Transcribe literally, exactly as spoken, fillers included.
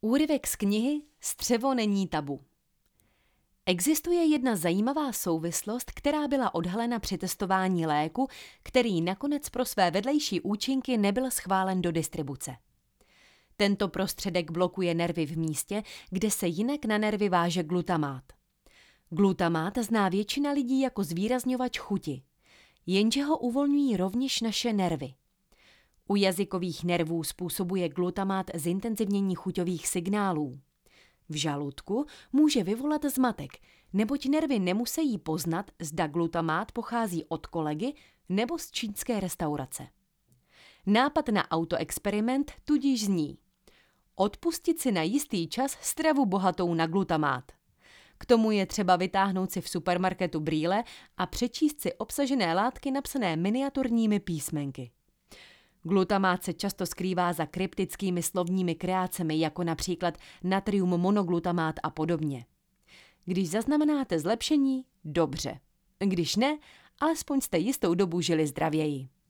Úryvek z knihy Střevo není tabu. Existuje jedna zajímavá souvislost, která byla odhalena při testování léku, který nakonec pro své vedlejší účinky nebyl schválen do distribuce. Tento prostředek blokuje nervy v místě, kde se jinak na nervy váže glutamát. Glutamát zná většina lidí jako zvýrazňovač chuti, jenže ho uvolňují rovněž naše nervy. U jazykových nervů způsobuje glutamát zintenzivnění chuťových signálů. V žaludku může vyvolat zmatek, neboť nervy nemusí poznat, zda glutamát pochází od kolegy nebo z čínské restaurace. Nápad na autoexperiment tudíž zní: odpustit si na jistý čas stravu bohatou na glutamát. K tomu je třeba vytáhnout si v supermarketu brýle a přečíst si obsažené látky napsané miniaturními písmenky. Glutamát se často skrývá za kryptickými slovními kreacemi, jako například natrium monoglutamát a podobně. Když zaznamenáte zlepšení, dobře. Když ne, alespoň jste jistou dobu žili zdravěji.